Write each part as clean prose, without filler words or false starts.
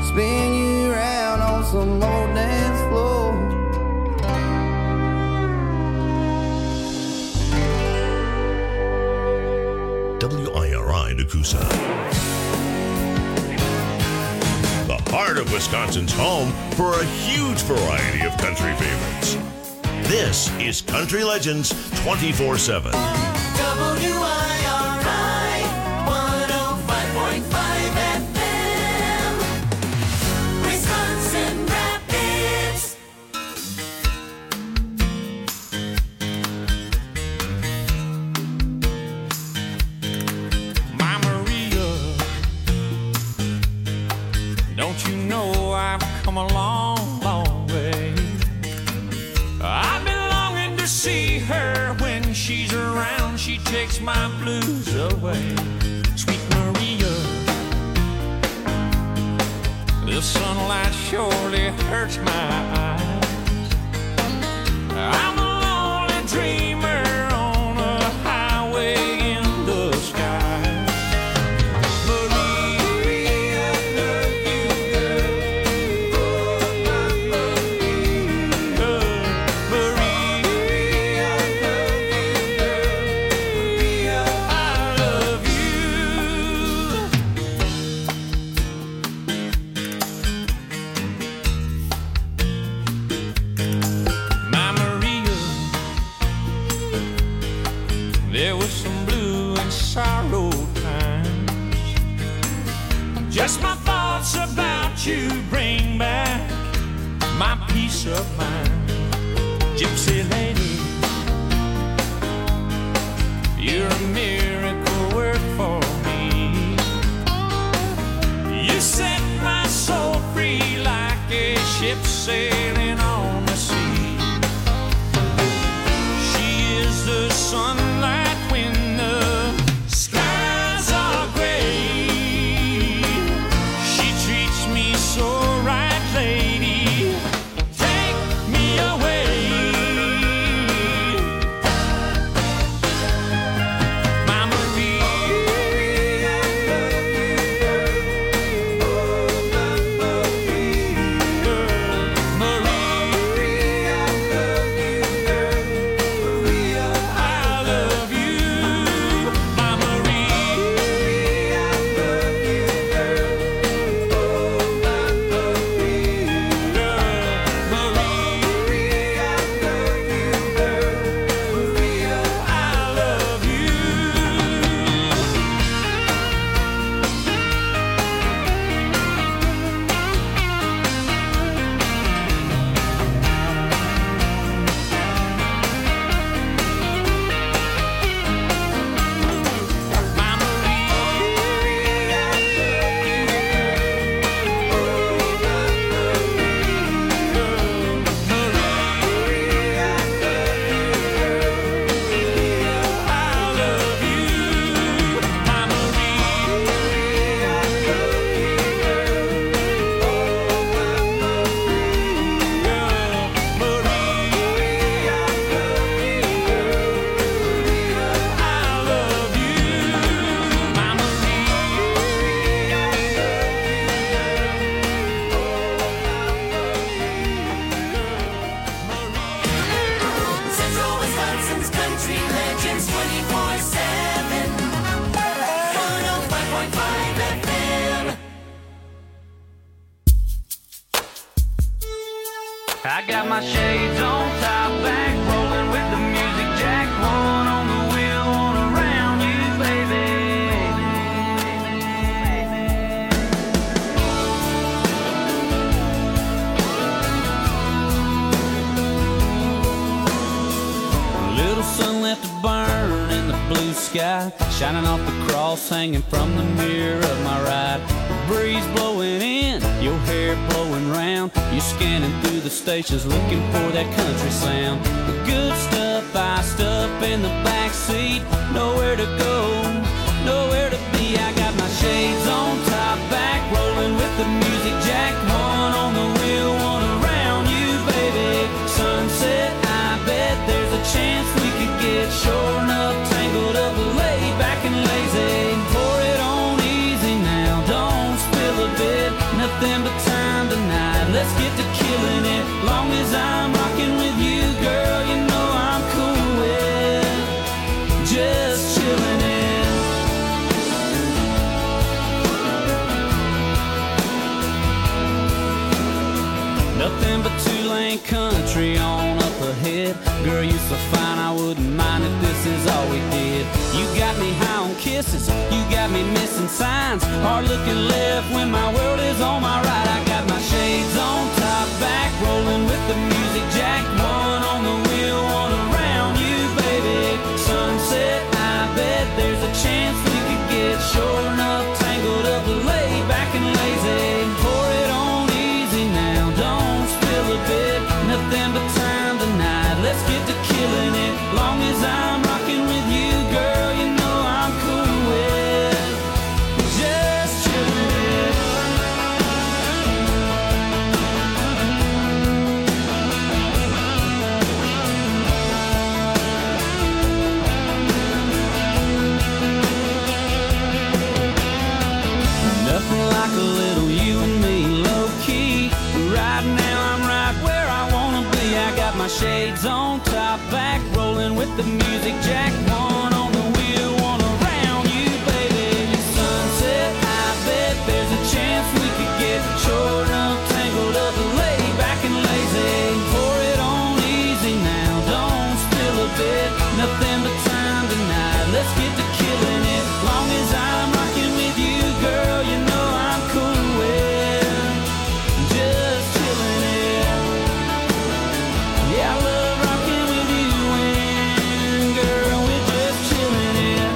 spin you around on some old dance floor. WIRI Nakusa. The heart of Wisconsin's home for a huge variety of country favorites. This is Country Legends 24/7. WIRI 105.5 FM, Wisconsin Rapids. My Maria, don't you know I've come a long, long way? I've been longing to see her. When she's around, she takes my blues away. Sweet Maria, the sunlight surely hurts my eyes. I'm a lonely dreamer on a highway in the sky. Maria, I love you, girl. Maria, I love you, girl. I love you. My Maria, there was some blue and sorrow times. Just my thoughts about you bring back my peace of mind. Gypsy lady, you're a miracle work for me. You set my soul free like a ship sailing on the sea. She is the sunlight when the skies are gray. She treats me so right, lady. Take me away. My Maria, I love you. My Maria, I love you. My I love you. My I love you. My Central Wisconsin's Country Legends 24/7, 105.5 FM. I got my shades on, top back, rolling with the music jack, one on the wheel, one around you, baby. Little sun left to burn in the blue sky, shining off the cross hanging from the mirror of my ride. The breeze blowing in, your hair blowing round. You scanning through the stations looking for that country sound. The good stuff iced up in the back seat. Nowhere to go, nowhere to be. I got my shades on, top back, rolling with the music jack. One on the wheel, one around you, baby. Sunset, I bet there's a chance we could get shore enough, tangled up, laid back and lazy. Pour it on easy now, don't spill a bit. nothing but time tonight. Let's get to killing it. Long as I'm rocking with you, girl, you know I'm cool with just chilling it. Nothing but two-lane country on up ahead. Girl, you so fine, I wouldn't mind if this is all we did. You got me high on kisses, you got me missing signs. Hard looking left when my world is on my right. I got my shades on, top back, rolling with the music jack. One on the wheel, one around you, baby. Sunset, I bet there's a chance we could get short enough, tangled up, laid back and lazy. Pour it on easy now, don't spill a bit. Nothing but time tonight, let's get to killing it. Long as I'm rocking with you, girl, you know I'm cool with just chilling it. Nothing like a little you and me, low key. Right now I'm right where I wanna be. I got my shades on, top back, rolling with the music jack. One on the wheel, one around you, baby. Your sunset, I bet there's a chance we could get short enough, tangled up, laid back and lazy. Pour it on easy now, don't spill a bit. Nothing but time tonight, let's get to killing it. Long as I'm rocking with you, girl, you know I'm cool with just chilling it. Yeah, I love rocking with you and girl, we're just chilling it.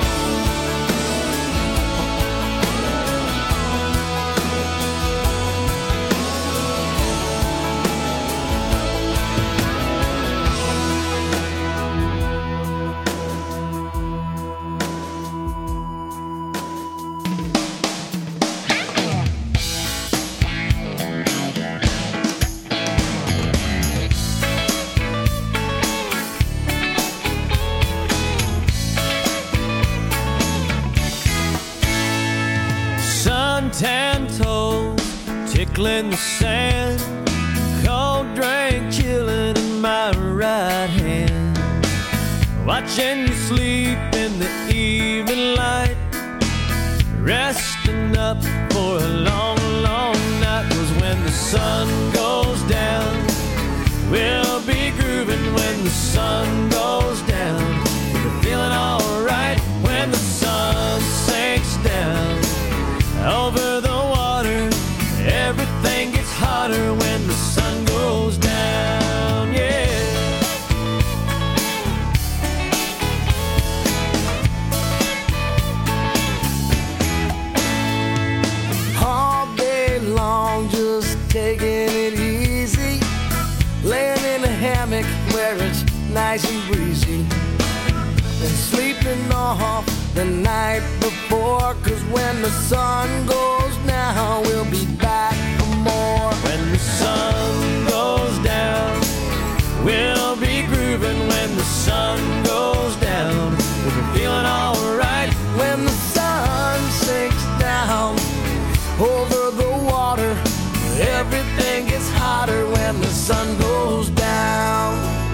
Suntan toes tickling the sand, cold drink chilling in my right hand. Watching you sleep in the evening light, resting up for a long, long night. 'Cause when the sun goes down, we'll be grooving when the sun goes down. We're feeling alright when the sun sinks down. Over the water, everything gets hotter when the sun goes down, yeah. All day long, just taking it easy, laying in a hammock where it's nice and breezy, and sleeping off the night before. 'Cause when the sun goes down, we'll be back for more. When the sun goes down, we'll be grooving when the sun goes down. We'll be feeling alright When the sun sinks down over the water, everything gets hotter when the sun goes down.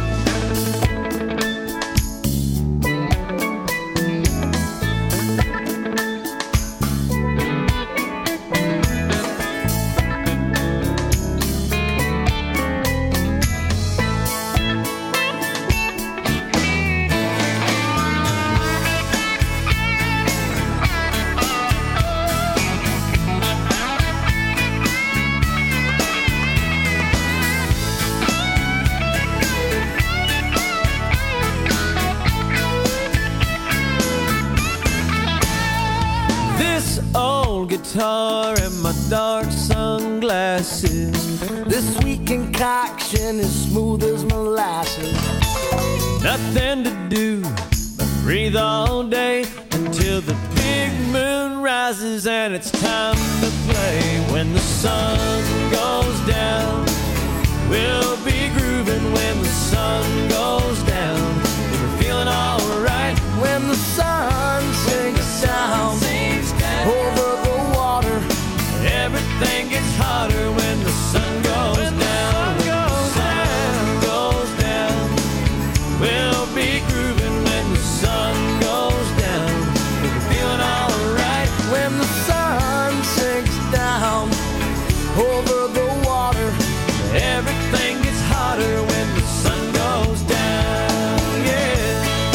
guitar and my dark sunglasses. This sweet concoction is smooth as molasses. Nothing to do but breathe all day until the big moon rises and it's time to play. When the sun goes down, we'll be grooving when the sun goes down. We're feeling alright When the sun sinks down over the water, everything gets hotter when the sun goes down. Sun goes down. We'll be grooving when the sun goes down. We'll be feeling alright when the sun sinks down over the water. Everything gets hotter when the sun goes down, yeah.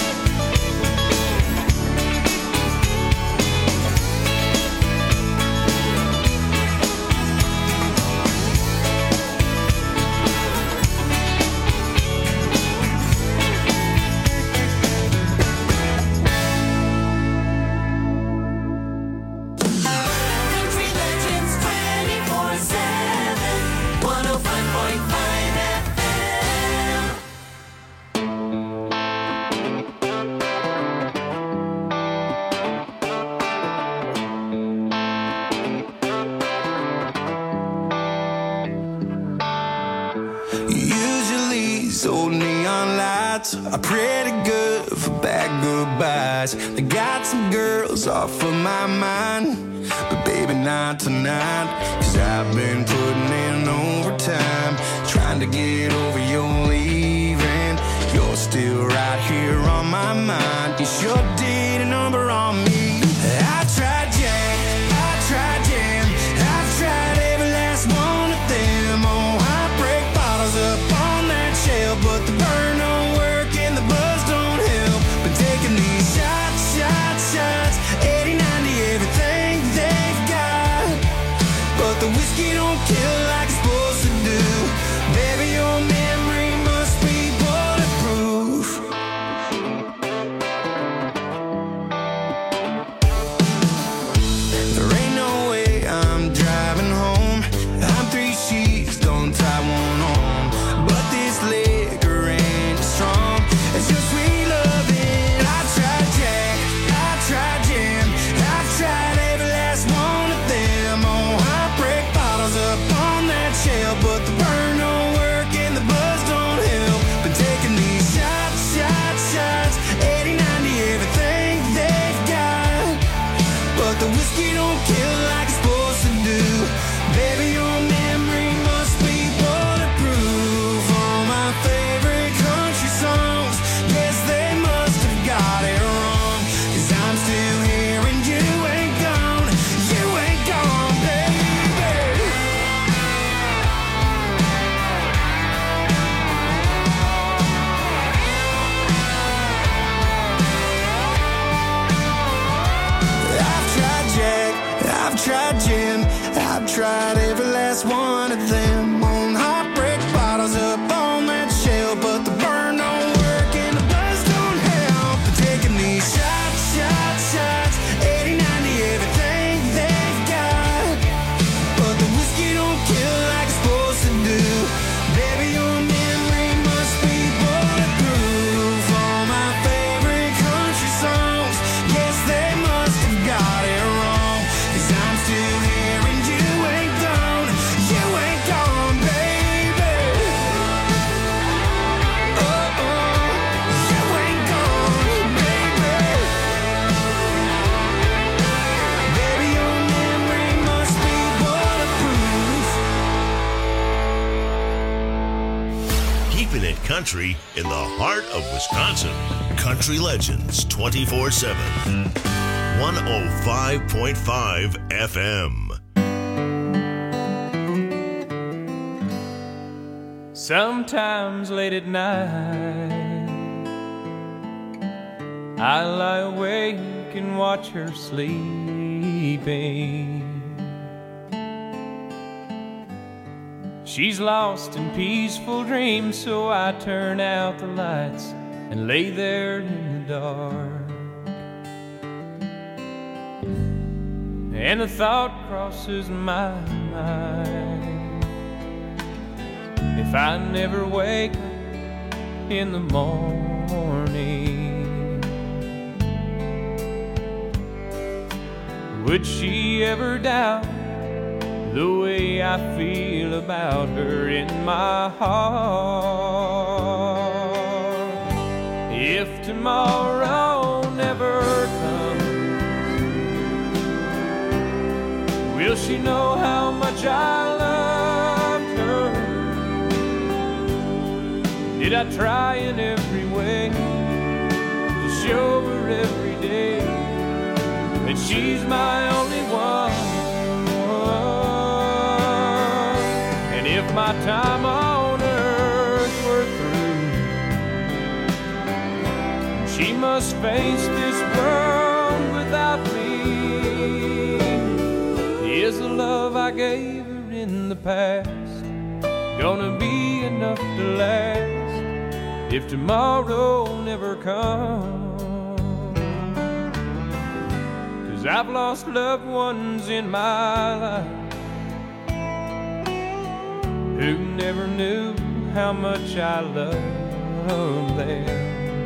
Country Legends 24/7, 105.5 FM. Usually these old neon lights are pretty good for bad goodbyes. They got some girls off of my mind, but baby not tonight. Cause I've been putting in overtime, trying to get over your leaving. You're still right here on my mind. You sure did a number on me. I tried Jack, I tried Jam, I've tried every last one of them. Oh, I break bottles up on that shelf, but the burn don't work and the buzz don't help. But taking these shots, shots, shots, 80, 90, everything they've got. But the whiskey don't kill like it's supposed to do. Baby, your memory must be bulletproof. There ain't no way I'm driving home. I'm 3 sheets, don't tie one on. But this liquor ain't as strong as your sweet loving. I tried Jack, I tried Jam, I've tried every last one of them. Oh, I break bottles up on that shelf, but the burn don't work and the buzz don't help. But taking these shots, shots, shots, 80, 90, everything they've got. But the whiskey don't kill like it's supposed to do. Baby, your memory must be bulletproof. All my favorite country songs, yes, they must have got it wrong. Cause I'm still here and you ain't gone. You ain't gone, baby. I've tried Jack, I've tried Jim, I've tried every last one of them. On heartbreak bottles up on that shelf, but the burn don't work and the buzz don't help. But taking these shots, shots, shots, 80, 90, everything they've got. But the whiskey don't kill like it's supposed to do. Baby, your memory must be bulletproof. All my favorite country songs, yes, they must have got it wrong. Cause I'm still here and you ain't gone. You ain't gone, baby. Oh, you ain't gone, baby. Baby, your memory must be bulletproof. Keeping it country in the heart of Wisconsin. Country Legends 24/7. 105.5 FM. Sometimes late at night I lie awake and watch her sleeping. She's lost in peaceful dreams, so I turn out the lights and lay there in the dark. And the thought crosses my mind, if I never wake up in the morning, would she ever doubt the way I feel about her in my heart? If tomorrow never comes, will she know how much I love Did I try in every way to show her every day that she's my only one? And if my time on earth were through, she must face this world without me. Is the love I gave her in the past gonna be enough to last if tomorrow never comes? 'Cause I've lost loved ones in my life who never knew how much I loved them.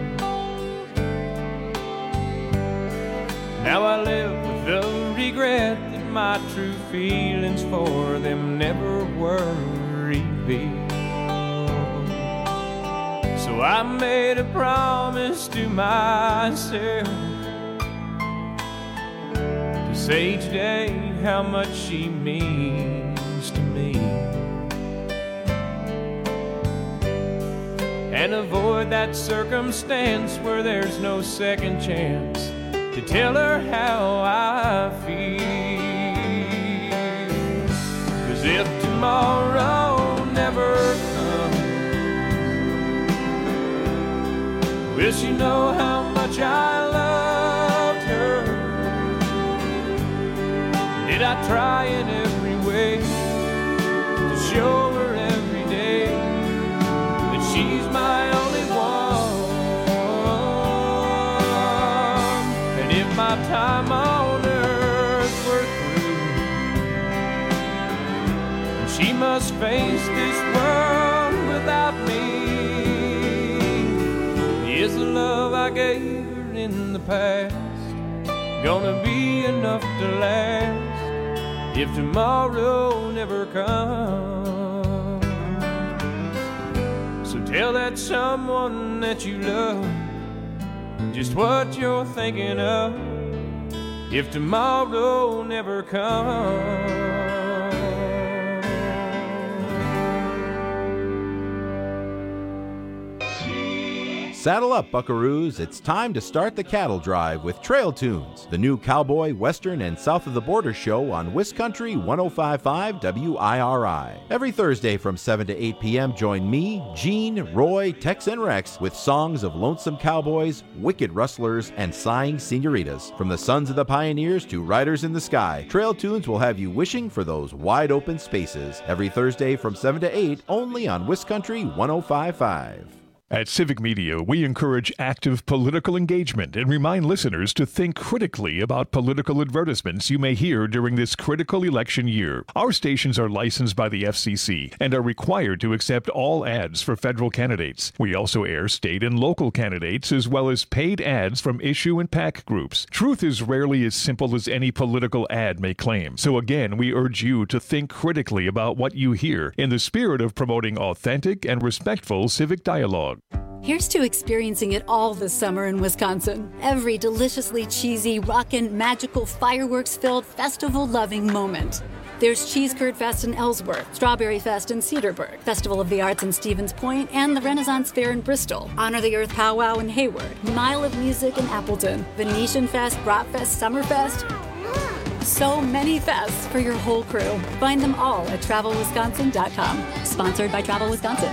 Now I live with the regret that my true feelings for them never were revealed. So I made a promise to myself to say each day how much she means to me, and avoid that circumstance where there's no second chance to tell her how I feel. 'Cause if tomorrow never comes, will she know how much I loved her? Did I try in every way to show her every day that she's my only one? And if my time on earth were through, she must face this world without me. Is the love I gave her in the past gonna be enough to last if tomorrow never comes? So tell that someone that you love just what you're thinking of if tomorrow never comes. Saddle up, buckaroos. It's time to start the cattle drive with Trail Tunes, the new cowboy, western, and south of the border show on WisCountry 105.5 WIRI. Every Thursday from 7 to 8 p.m., join me, Gene, Roy, Tex, and Rex with songs of lonesome cowboys, wicked rustlers, and sighing senoritas. From the sons of the pioneers to riders in the sky, Trail Tunes will have you wishing for those wide open spaces. Every Thursday from 7 to 8, only on WisCountry 105.5. At Civic Media, we encourage active political engagement and remind listeners to think critically about political advertisements you may hear during this critical election year. Our stations are licensed by the FCC and are required to accept all ads for federal candidates. We also air state and local candidates as well as paid ads from issue and PAC groups. Truth is rarely as simple as any political ad may claim. So again, we urge you to think critically about what you hear in the spirit of promoting authentic and respectful civic dialogue. Here's to experiencing it all this summer in Wisconsin. Every deliciously cheesy, rockin', magical, fireworks-filled, festival-loving moment. There's Cheese Curd Fest in Ellsworth, Strawberry Fest in Cedarburg, Festival of the Arts in Stevens Point, and the Renaissance Fair in Bristol, Honor the Earth Powwow in Hayward, Mile of Music in Appleton, Venetian Fest, Bratfest, Summerfest. So many fests for your whole crew. Find them all at TravelWisconsin.com. Sponsored by Travel Wisconsin.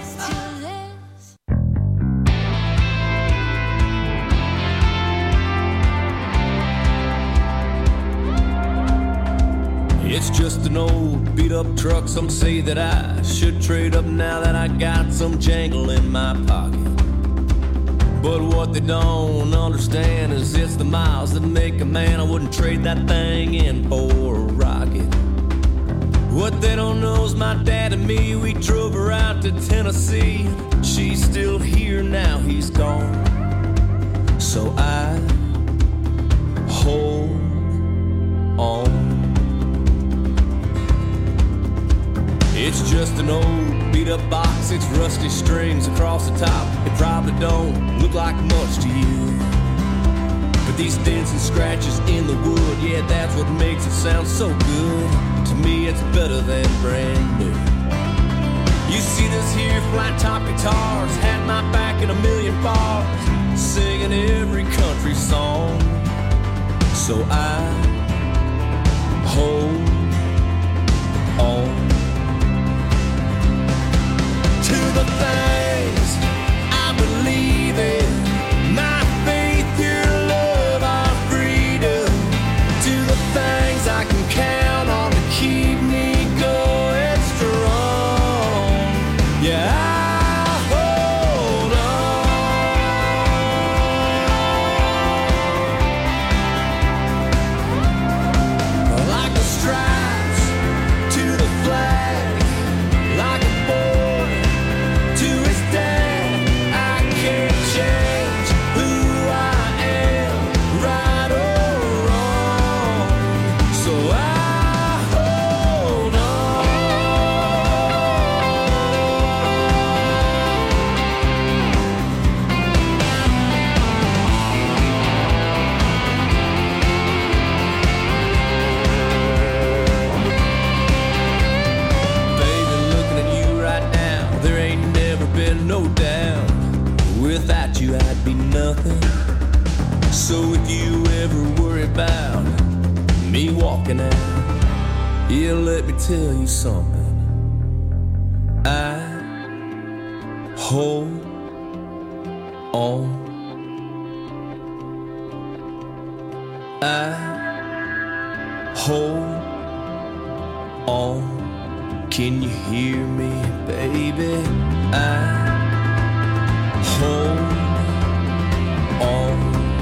It's just an old beat-up truck. Some say that I should trade up now that I got some jangle in my pocket. But what they don't understand is it's the miles that make a man. I wouldn't trade that thing in for a rocket. What they don't know is my dad and me, we drove her out to Tennessee. She's still here now, he's gone. So I hold on. It's just an old beat-up box, it's rusty strings across the top. It probably don't look like much to you, but these dents and scratches in the wood, yeah, that's what makes it sound so good. To me, it's better than brand new. You see this here flat top guitars had my back in a million bars, singing every country song. So I hold on to the things I believe in, my faith, your love, our freedom, to the things I can count on to keep me going strong. Yeah, I hold on like the stripes to the flag, like a boy to his dad. I can't change who I am, right or wrong. So I hold on. Baby, looking at you right now, there ain't never been no doubt. Without you, I'd be nothing. So if you ever worry about me walking out, yeah, let me tell you something. I hold on. I hold on. Can you hear me, baby? I hold on.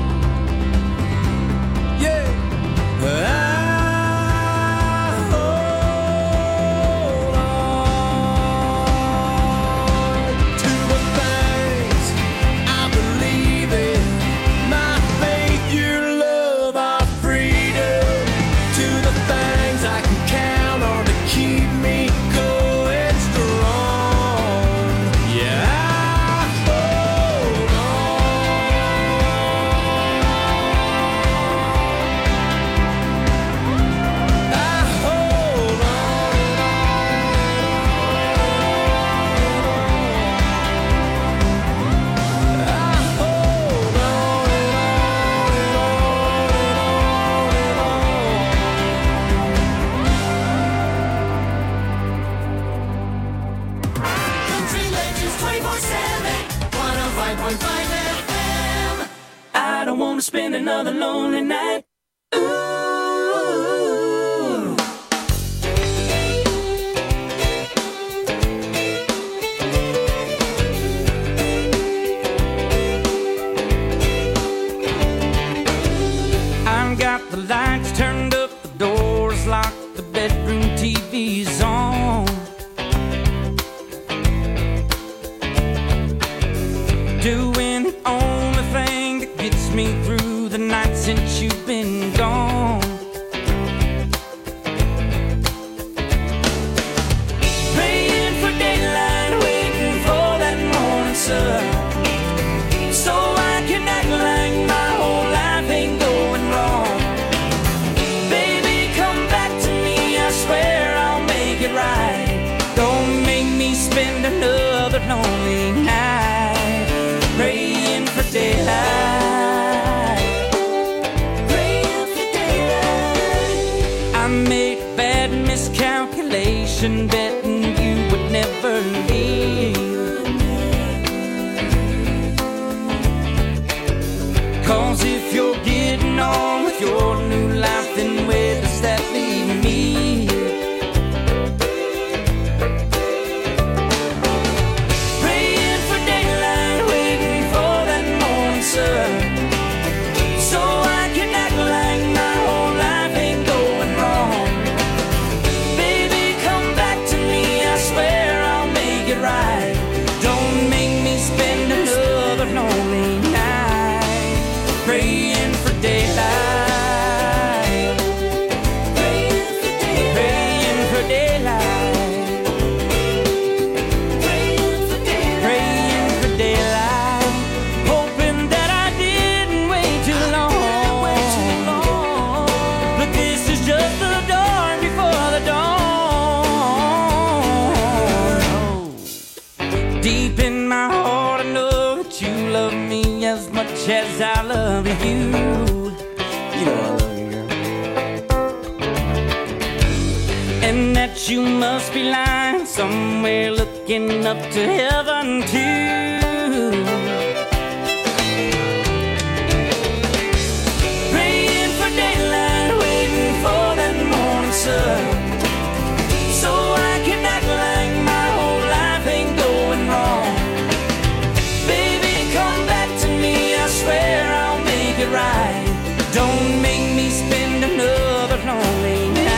Yeah. I hold on to the things I believe in, my faith, your love, our freedom, to the things I can count on to keep me going strong. Yeah, I hold on. I hold Country Legends 24/7, 105.5 FM. I don't want to spend another lonely night. Ooh. I've got the lights turned up, the doors locked, the bedroom TV's on. Doing the only thing that gets me through the night since you've been gone. Praying for daylight, waiting for that morning sun, so I can act like my whole life ain't going wrong. Baby, come back to me, I swear I'll make it right. Don't make me spend another lonely night praying for daylight. Praying for daylight. I made a bad miscalculation, betting you would never leave. 'Cause if you're getting on with your new life, then where does that leave me? Praying for daylight, waiting for that morning sun, so I can act like my whole life ain't going wrong. Baby, come back to me, much as I love you. You know I love you, girl. And that you must be lying somewhere looking up to heaven too. Praying for daylight, waiting for that morning sun, so I can act like my whole life ain't going wrong. Baby, come back to me, I swear I'll make it right. Don't make me spend another lonely night.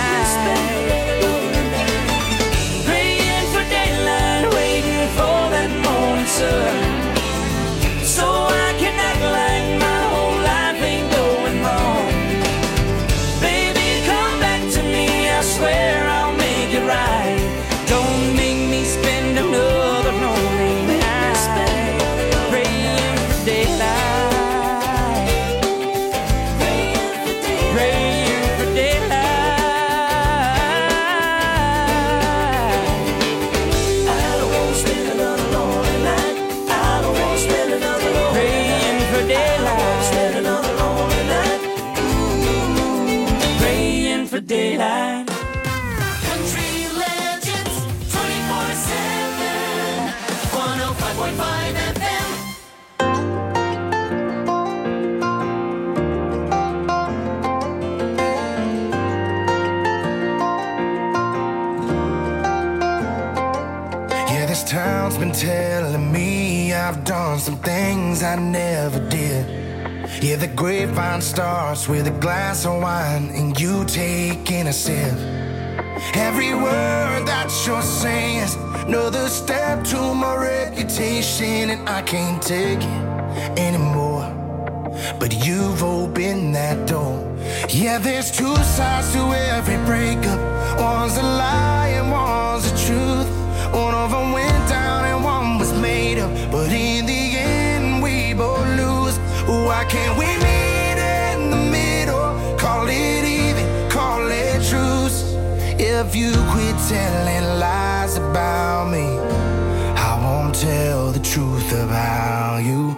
Praying for daylight, waiting for that morning sun, so I can act like my whole life ain't going wrong. Baby, come back to me, I swear I'll make it right. Don't make me spend another lonely night. Praying for daylight, praying for daylight. I don't want to spend another lonely night. I don't want to spend another lonely night. Praying for daylight, spend another lonely night. Praying for daylight. Country Legends 24/7, 105.5 FM. Yeah, this town's been telling me I've done some things I never did. Yeah, the grapevine starts with a glass of wine and you taking a sip. Every word that you're saying is another step to my reputation, and I can't take it anymore. But you've opened that door. Yeah, there's two sides to every breakup. One's a lie and one's the truth. One of them went down and one was made up, but in the end we both lose. Why can't we meet in the middle? Call it even, call it truce. If you quit telling lies about me, I won't tell the truth about you.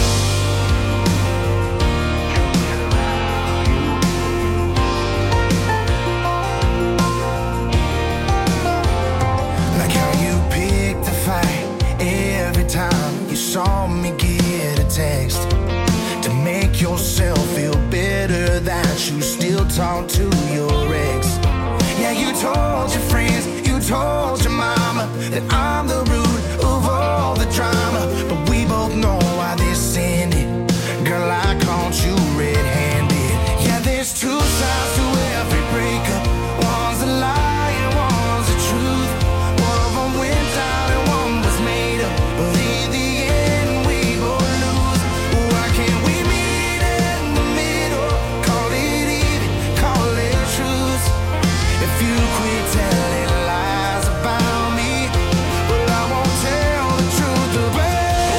Like how you picked the fight every time you saw me get a text, to make yourself feel better that you still talk to your ex. Yeah, you told your friends, you told your mama that I'm the root of all the drama, but we both know why this ended. Girl, I caught you red-handed. Yeah, there's two sides to every breakup. One's a lie and one's the truth. One of them went down and one was made up, but in the end we both lose. Why can't we meet in the middle? Call it even, call it truth. If you quit telling lies about me, well, I won't tell the truth about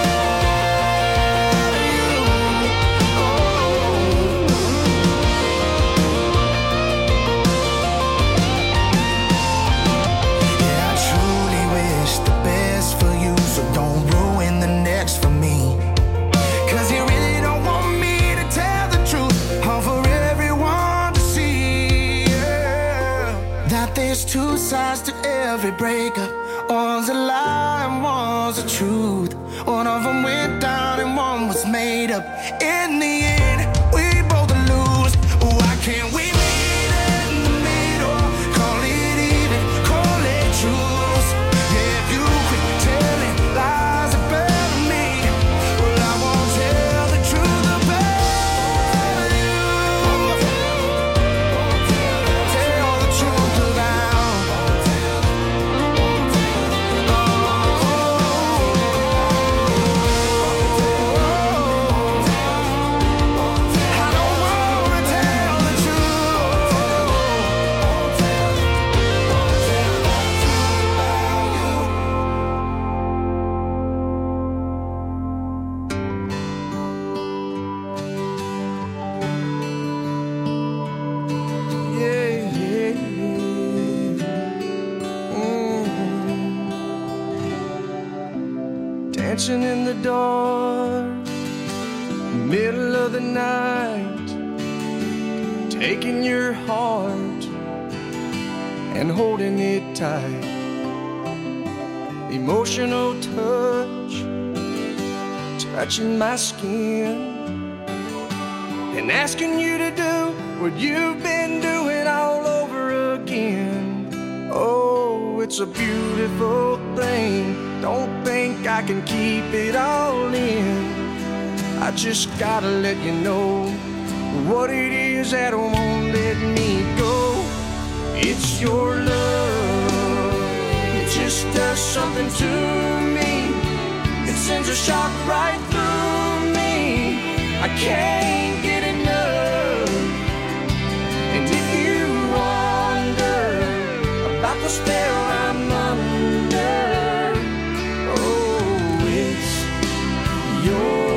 you. Oh. Yeah, I truly wish the best for you, so don't ruin the next for me. 'Cause you really don't want me to tell the truth, all for everyone to see. Yeah. That there's two sides to every breakup. One's a lie and one's the truth. One of them went down and one was made up. In the end, we both lose. Why can't we meet in the middle? Call it even, call it truth. Yeah, if you quit telling lies about me, well, I won't tell the truth about you. Tell the truth about. I don't wanna tell the truth. Yeah, yeah, yeah. Dancing in the dark, middle of the night, taking your heart and holding it tight. Emotional touch, touching my skin, and asking you to do what you've been doing all over again. Oh, it's a beautiful thing. Don't think I can keep it all in. I just gotta let you know what it is that won't let me go. It's your love. It just does something to me. It sends a shock right through me. I can't get enough. And if you wonder about the spell I'm under, oh, it's your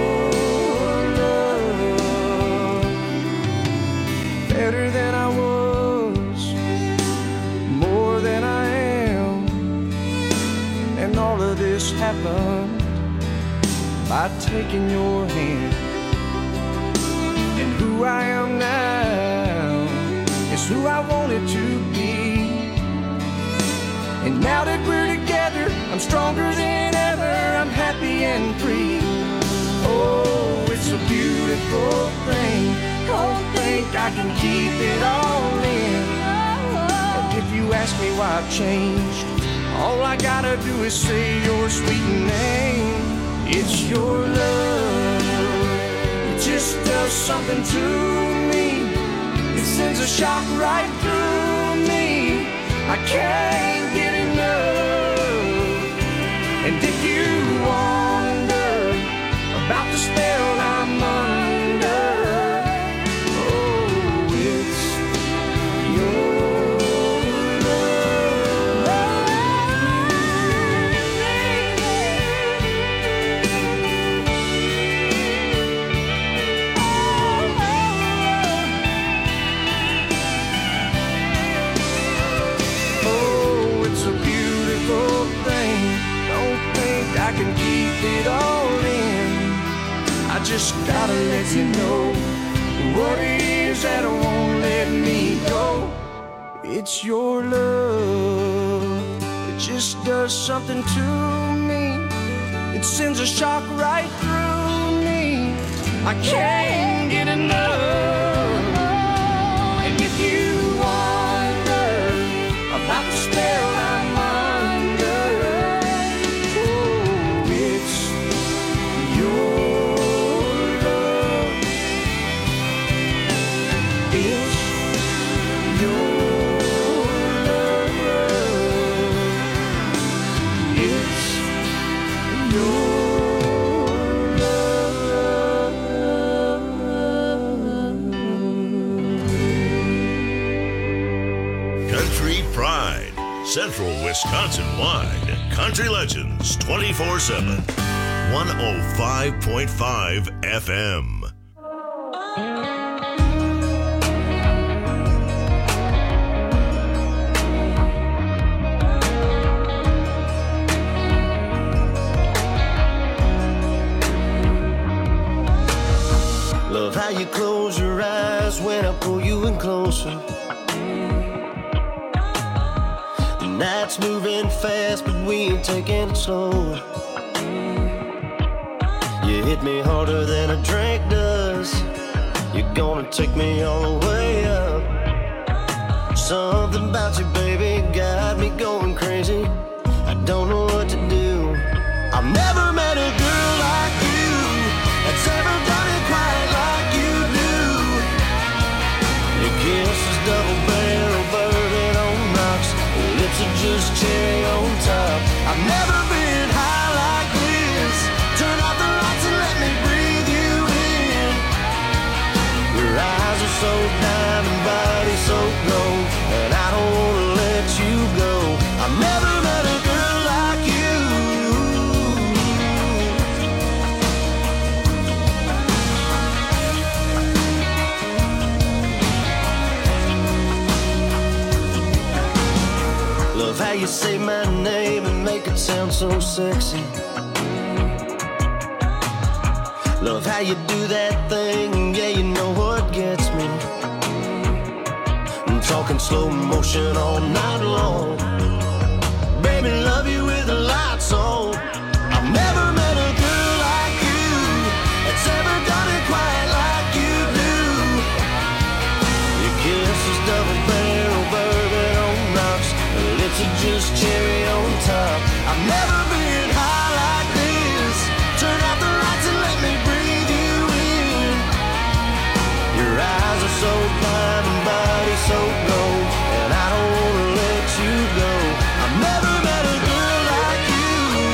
love. Better than I was, more than I am. And all of this happened by taking your hand. And who I am now is who I wanted to be. And now that we're together, I'm stronger than ever. I'm happy and free. Oh, it's a beautiful thing. Don't think I can keep it all in. And if you ask me why I've changed, all I gotta do is say your sweet name. It's your love. It just does something to me. It sends a shock right through me. I can't get enough. And if you wonder about the spell I'm under, oh, it's your I can keep it all in. I just gotta let you know what it is that won't let me go. It's your love. It just does something to me. It sends a shock right through me. I can't get enough. And if you wonder about the spell I'm under, Central Wisconsin-wide Country Legends 24/7. 105.5 FM. Love how you close your eyes when I pull you in closer. Night's moving fast, but we ain't taking it slow. You hit me harder than a drink does. You're gonna take me all the way up. Something about you, baby, got me going crazy. I don't know what to do. I've never met a girl like you that's ever done it quite like you do. Your kiss is double barrel burning on rocks. Lips are just cherry on top. I've never been high like this. Turn off the lights and let me breathe you in. Your eyes are so diamond, body so gold, and I don't wanna let you go. I've never met a girl like you. Love how you say my name and make it sound so sexy. Love how you do that thing, yeah, you know what gets me. I'm talking slow motion all night long. Baby, love you with the lights on. I've never met a girl like you that's ever done it quite like you do. Your kiss is double barrel bourbon on rocks, her lips are just cherry on top. I've never been high like this. Turn out the lights and let me breathe you in. Your eyes are so blind and body so gold, and I don't wanna let you go. I've never met a girl like you.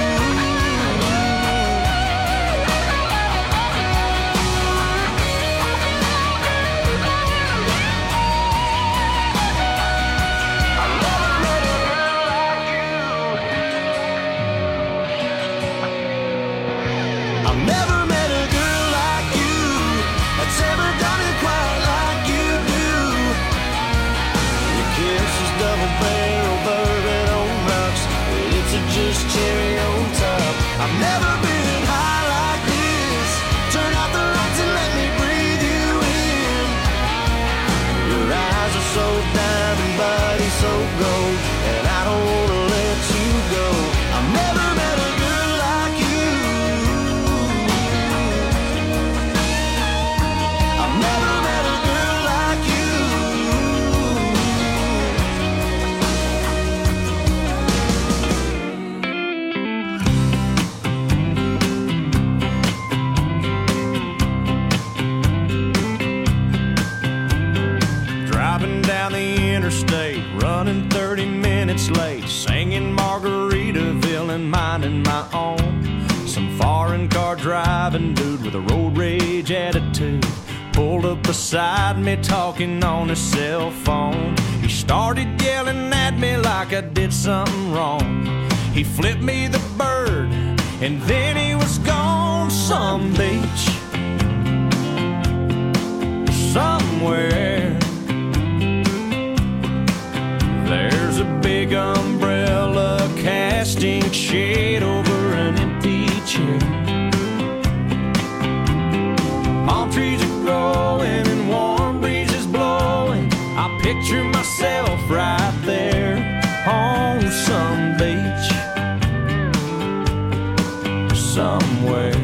I've never met a girl like you that's ever done it quite like you do. Your kiss is double barrel bourbon on rocks, it's just cherry on top. I've never been high like this. Turn out the lights and let me breathe you in. Your eyes are so diamond, body so gold, and I don't wanna let you go. I've never met a girl like you. I've never met a girl like you. Driving down the interstate, running 30 minutes late, singing Margaritaville and minding my own. Some foreign car driving dude with a road rage attitude pulled up beside me talking on his cell phone. He started yelling at me like I did something wrong. He flipped me the bird and then he was gone. Some beach somewhere, there's a big umbrella casting shade over an empty chair. Palm trees are growing and warm breezes blowing. I picture myself right there on some beach somewhere.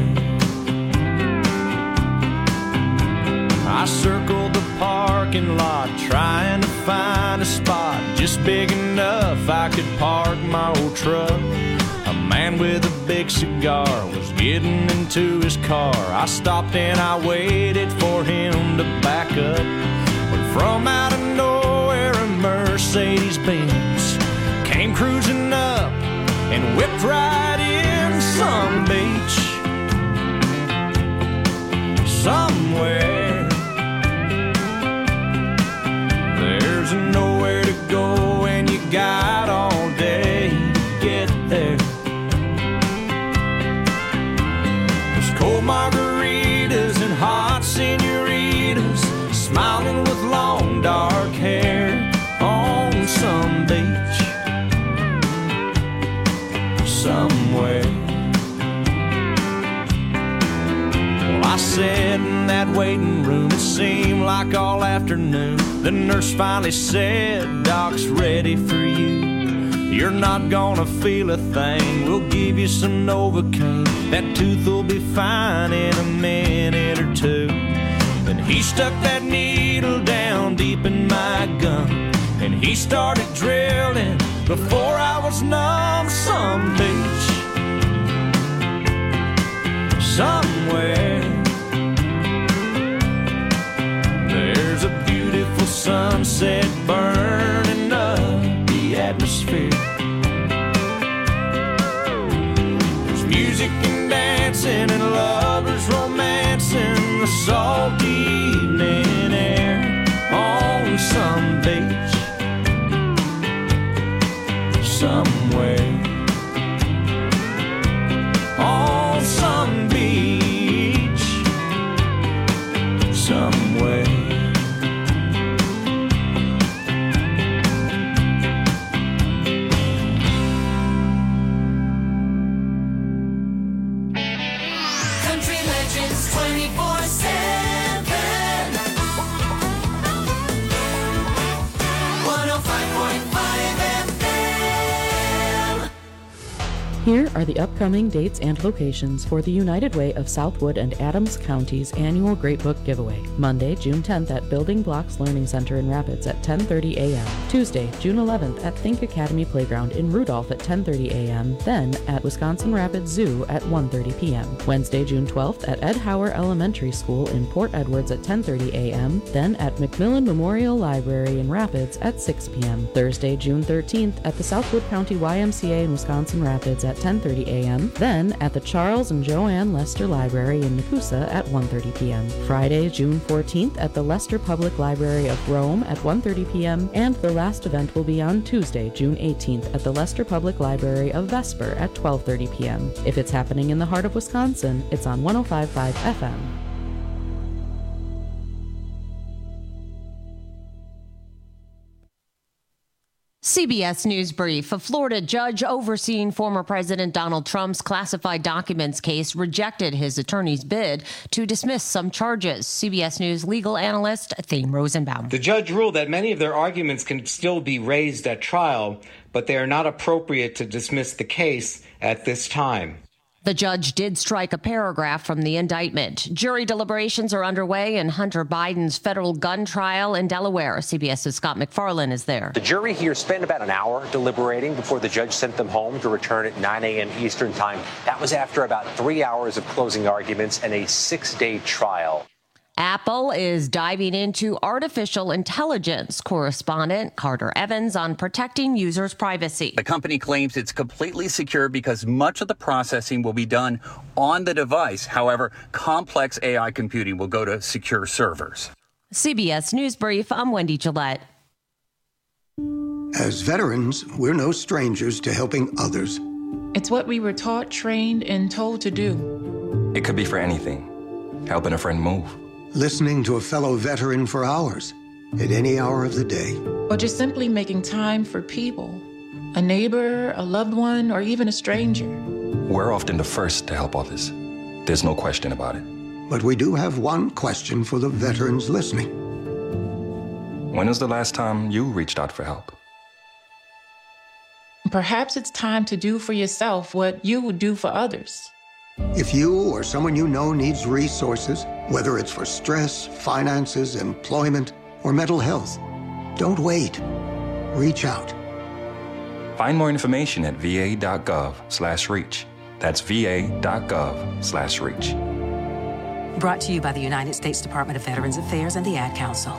I circled the parking lot trying to find a spot just big enough I could park my old truck. A man with a big cigar was getting into his car. I stopped and I waited for him to back up. But from out of nowhere a Mercedes-Benz came cruising up and whipped right in. Some beach somewhere, there's nowhere to go and you got all day to get there. There's cold margaritas and hot senoritas smiling with long dark hair on some beach somewhere. Well, I sat in that waiting room, it seemed like all afternoon. The nurse finally said, Doc's ready for you. You're not gonna feel a thing, we'll give you some Novocaine. That tooth will be fine in a minute or two. Then he stuck that needle down deep in my gum, and he started drilling before I was numb. Some beach somewhere, there's a beautiful sunset burning up the atmosphere. There's music and dancing and lovers romancing the salty evening air on some beach somewhere. On some beach somewhere. Here are the upcoming dates and locations for the United Way of Southwood and Adams County's annual Great Book Giveaway. Monday, June 10th at Building Blocks Learning Center in Rapids at 10:30 a.m. Tuesday, June 11th at Think Academy Playground in Rudolph at 10:30 a.m. Then at Wisconsin Rapids Zoo at 1:30 p.m. Wednesday, June 12th at Ed Hauer Elementary School in Port Edwards at 10:30 a.m. Then at McMillan Memorial Library in Rapids at 6 p.m. Thursday, June 13th at the Southwood County YMCA in Wisconsin Rapids at 10:30 a.m. Then at the Charles and Joanne Lester Library in Nakusa at 1:30 p.m. Friday, June 14th at the Lester Public Library of Rome at 1:30 p.m. And the last event will be on Tuesday, June 18th at the Lester Public Library of Vesper at 12:30 p.m. If it's happening in the heart of Wisconsin, it's on 105.5 FM. CBS News Brief. A Florida judge overseeing former President Donald Trump's classified documents case rejected his attorney's bid to dismiss some charges. CBS News legal analyst Thane Rosenbaum. The judge ruled that many of their arguments can still be raised at trial, but they are not appropriate to dismiss the case at this time. The judge did strike a paragraph from the indictment. Jury deliberations are underway in Hunter Biden's federal gun trial in Delaware. CBS's Scott McFarlane is there. The jury here spent about an hour deliberating before the judge sent them home to return at 9 a.m. Eastern time. That was after about 3 hours of closing arguments and a 6-day trial. Apple is diving into artificial intelligence. Correspondent Carter Evans on protecting users' privacy. The company claims it's completely secure because much of the processing will be done on the device. However, complex AI computing will go to secure servers. CBS News Brief, I'm Wendy Gillette. As veterans, we're no strangers to helping others. It's what we were taught, trained, and told to do. It could be for anything. Helping a friend move. Listening to a fellow veteran for hours, at any hour of the day. Or just simply making time for people. A neighbor, a loved one, or even a stranger. We're often the first to help others. There's no question about it. But we do have one question for the veterans listening. When was the last time you reached out for help? Perhaps it's time to do for yourself what you would do for others. If you or someone you know needs resources, whether it's for stress, finances, employment, or mental health, don't wait. Reach out. Find more information at va.gov/reach. That's va.gov/reach. Brought to you by the United States Department of Veterans Affairs and the Ad Council.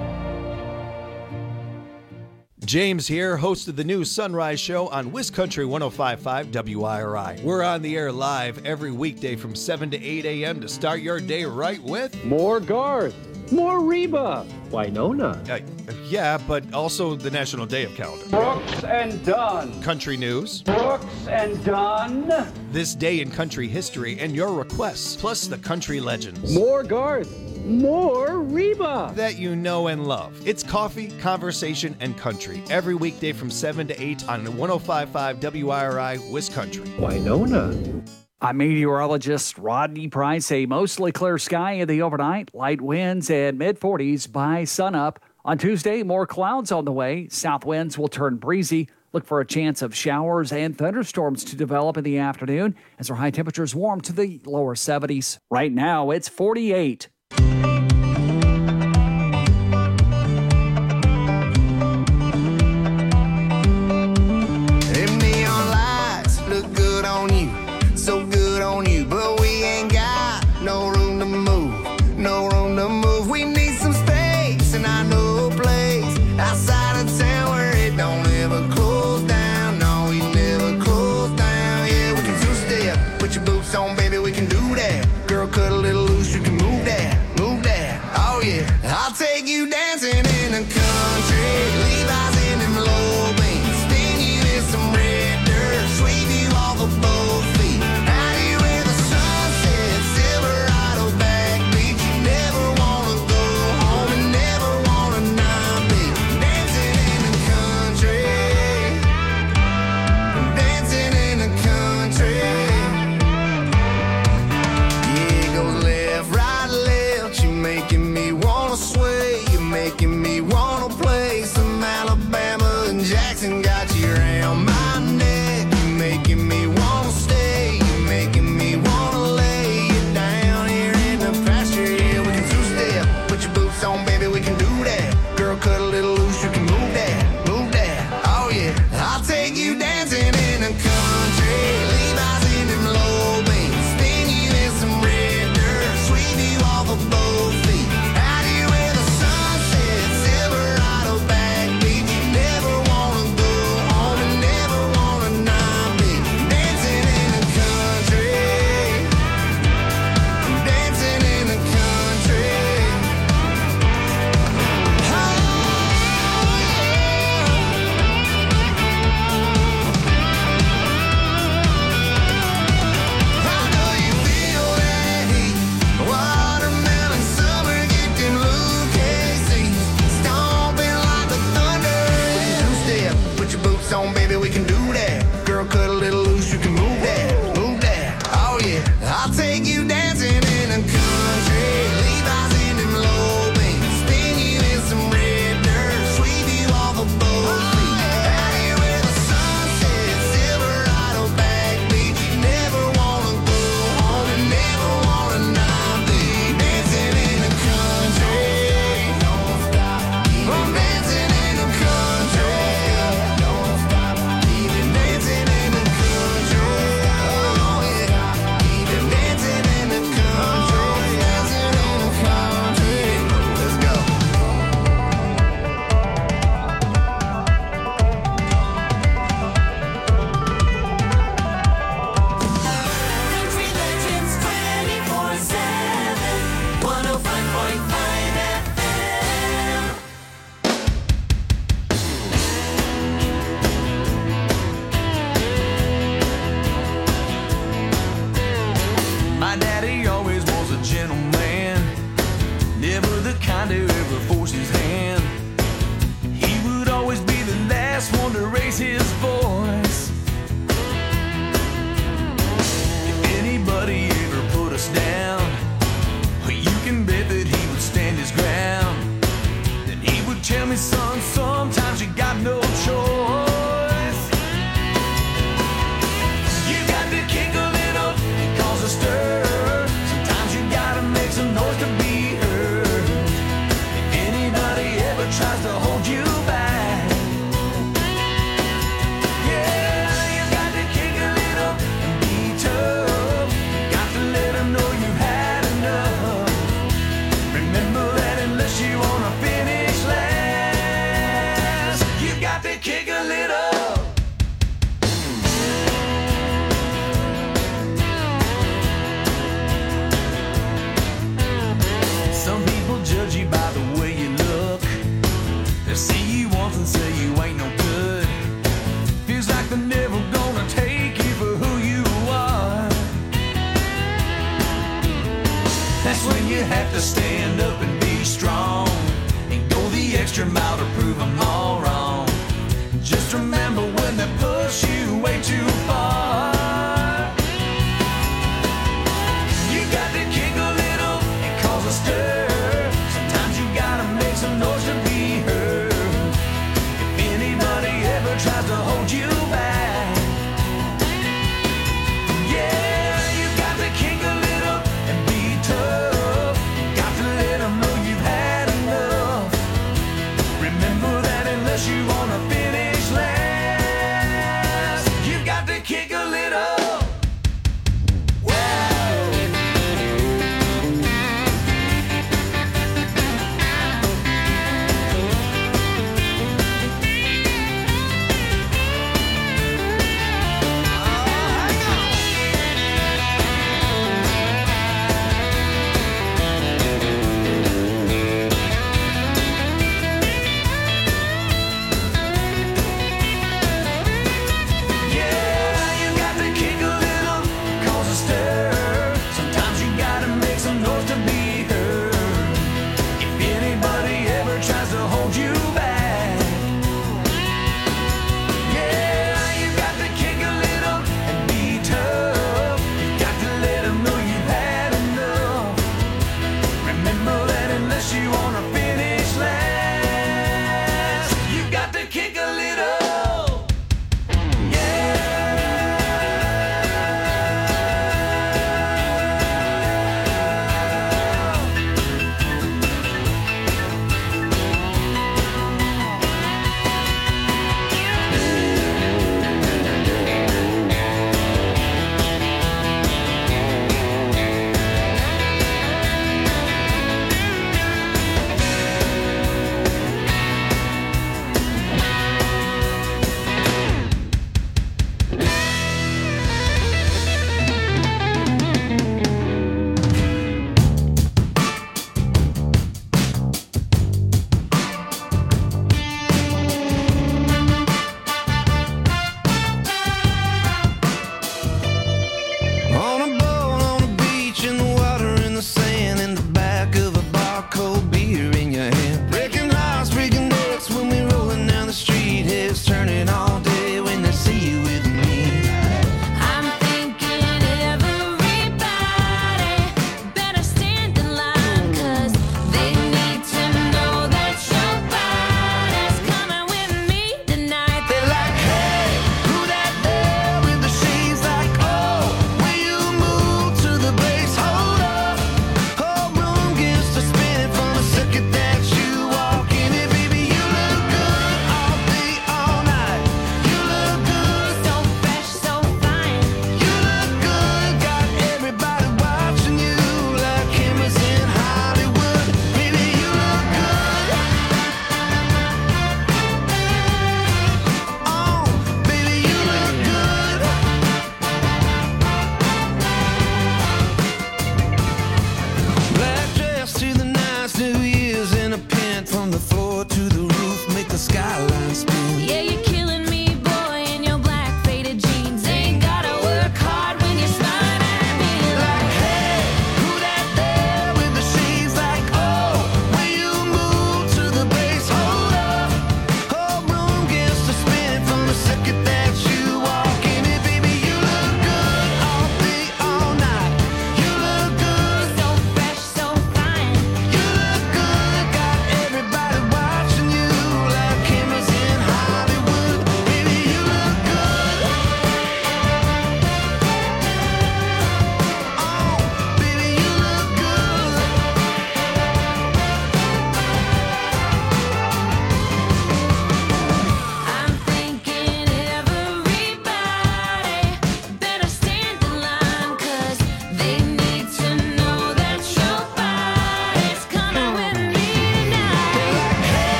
James here, host of the new Sunrise Show on WisCountry 105.5 WIRI. We're on the air live every weekday from 7 to 8 a.m. to start your day right with... More Garth, more Reba, Winona. Yeah, but also the National Day of Calendar. Brooks and Dunn. Country news. Brooks and Dunn. This day in country history and your requests, plus the country legends. More Garth. More Reba that you know and love. It's coffee, conversation, and country every weekday from 7 to 8 on 105.5 WIRI WisCountry. Winona. I'm meteorologist Rodney Price. A mostly clear sky in the overnight, light winds and mid-40s by sunup. On Tuesday, more clouds on the way. South winds will turn breezy. Look for a chance of showers and thunderstorms to develop in the afternoon as our high temperatures warm to the lower 70s. Right now, it's 48. So good on you, but we ain't got no room to move, no room to move. We need some space, and I know a place outside of town where it don't ever close down. No, we never close down. Yeah, we can two-step, put your boots on, baby, we can do that. Girl, cut a little loose, you can move that. you have to stand up and be strong and go the extra mile to prove them all wrong. Just remember when they push you way too far, you got to kick a little and cause a stir. Sometimes you gotta make some noise to be heard. If anybody ever tries to hold you back, yeah, you got to kick a little and be tough. Got to let them know you've had enough. Remember that unless you want to finish last,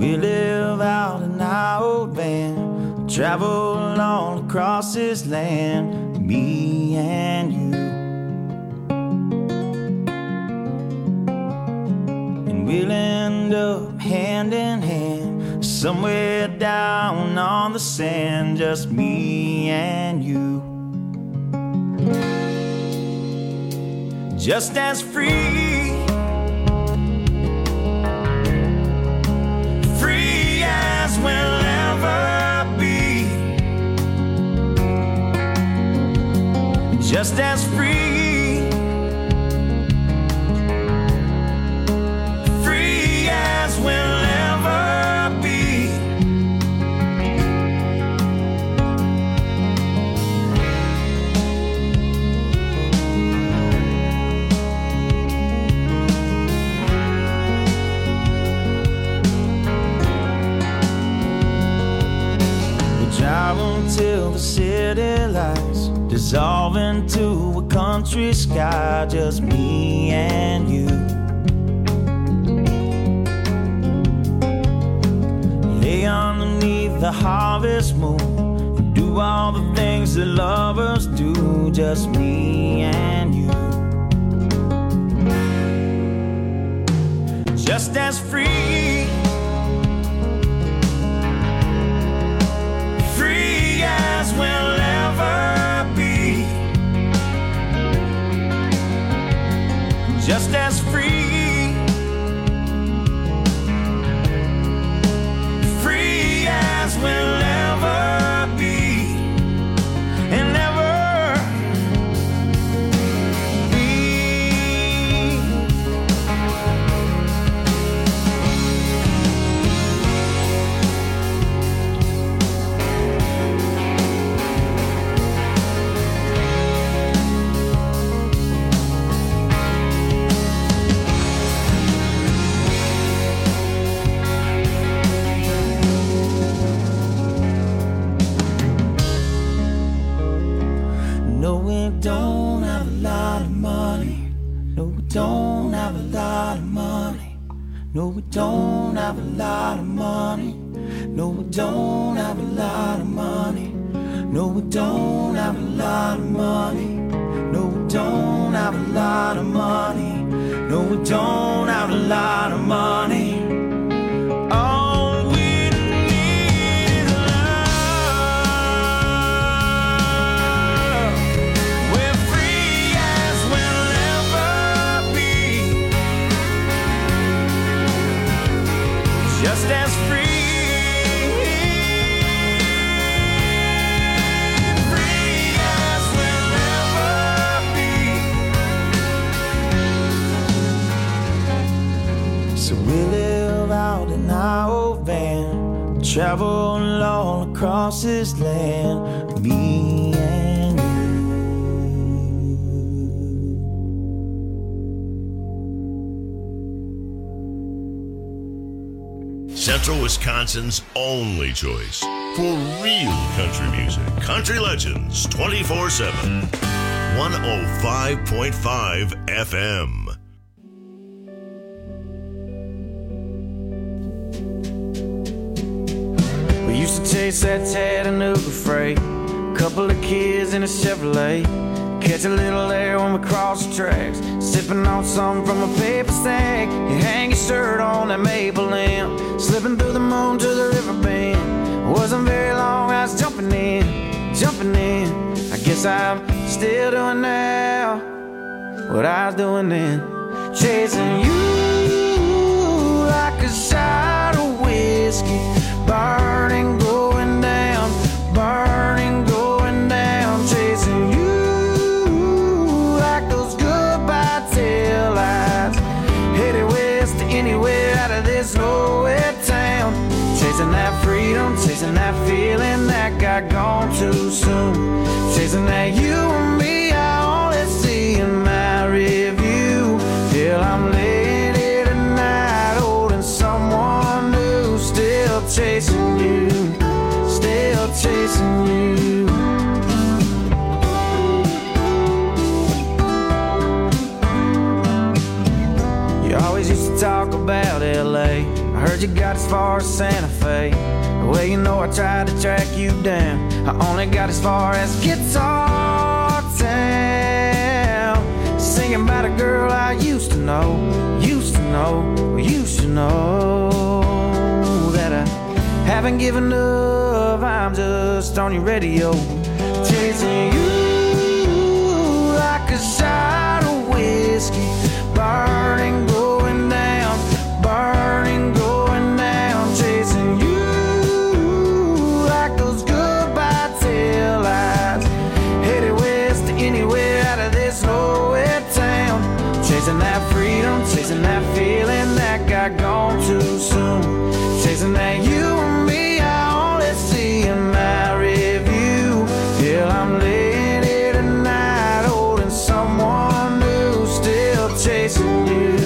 We live out in our old van, travel all across this land, me and you. And we'll end up hand in hand, somewhere down on the sand, just me and you. Just as free, free as we'll ever be. Just as free, free as we'll ever be. Drive until the city lights dissolve into a country sky, just me and you. Lay underneath the harvest moon and do all the things that lovers do, just me and you. Just as free, free as we'll ever be. Just as free, free as we'll ever be, and ever be. No, we don't have a lot of money. No, we don't have a lot of money. No, we don't have a lot of money. No, we don't have a lot of money. No, we don't have a lot of money. No, we don't have a lot of money. No, we don't have a lot of money. All we need is love. We're free as we'll ever be. Just as free. So we live out in our old van, travel all across this land, me and you. Central Wisconsin's only choice for real country music. Country Legends 24/7. 105.5 FM. Used to chase that Chattanooga freight, couple of kids in a Chevrolet, catch a little air when we cross the tracks, sipping on something from a paper sack. You hang your shirt on that maple limb, slipping through the moon to the river bend. Wasn't very long, I was jumping in. I guess I'm still doing now what I was doing then, chasing you like a shot of whiskey. Burning, going down, chasing you like those goodbye tail lights. Headed west to anywhere out of this nowhere town. Chasing that freedom, chasing that feeling that got gone too soon. Chasing that you and me, I only see in my review. Till I'm laying here tonight, holding someone new, still chasing you, still chasing you. You always used to talk about LA. I heard you got as far as Santa Fe. Well, you know I tried to track you down. I only got as far as Guitar Town. Singing about a girl I used to know that I haven't given up. I'm just on your radio, chasing you like a shot of whiskey, burning, going down, chasing you like those goodbye tail lights, headed west to anywhere out of this nowhere town, chasing that freedom, chasing that feeling that got gone too soon, chasing that you and me I only see in my review. Hell, I'm laying here tonight holding someone new, still chasing you.